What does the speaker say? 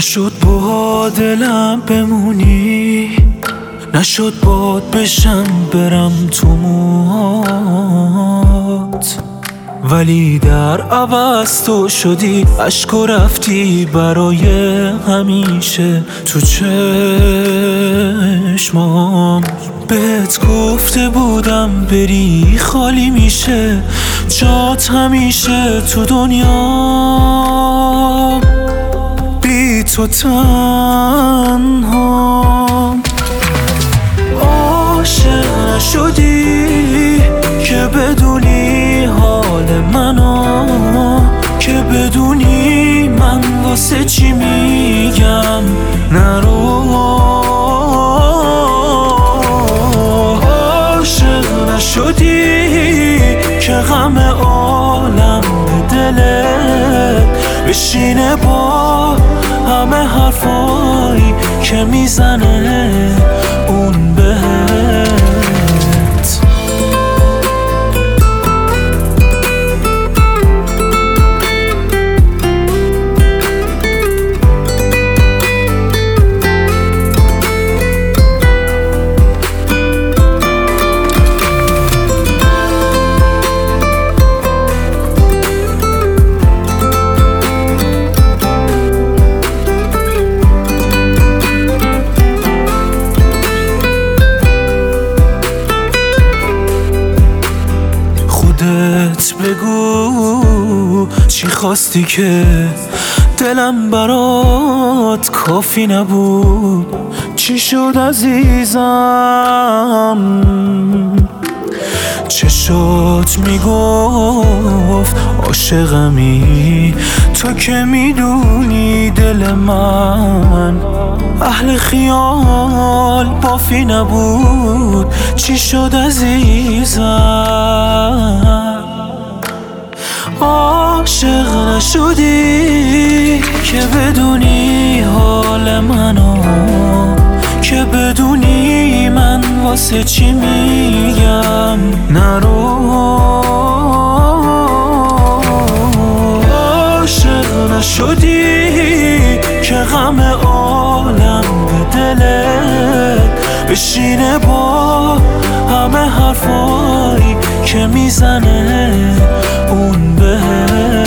نشد با دلم بمونی، نشد باد بشم برم تو موهات، ولی در عوض تو شدی عشق و رفتی برای همیشه تو چشمام. بهت گفته بودم بری خالی میشه جات همیشه تو دنیا، بی تو تنهام. عاشق نشدی که بدونی حال منو، که بدونی من واسه چی میگم نرو. عاشق نشدی که غم عالم به دلت بشینه با همه حرفایی که میزنه اون بهت. بگو چی خواستی که دلم برات کافی نبود؟ چی شد عزیزم؟ چشات میگفت عاشقمی، تو که میدونی دل من اهل خیال بافی نبود. چی شد عزیزم؟ عاشق نشدی که بدونی حال منو، که بدونی من واسه چی میگم نرو. عاشق نشدی که غم عالم به دلت بشینه با همه حرفایی که میزنه اون بهت.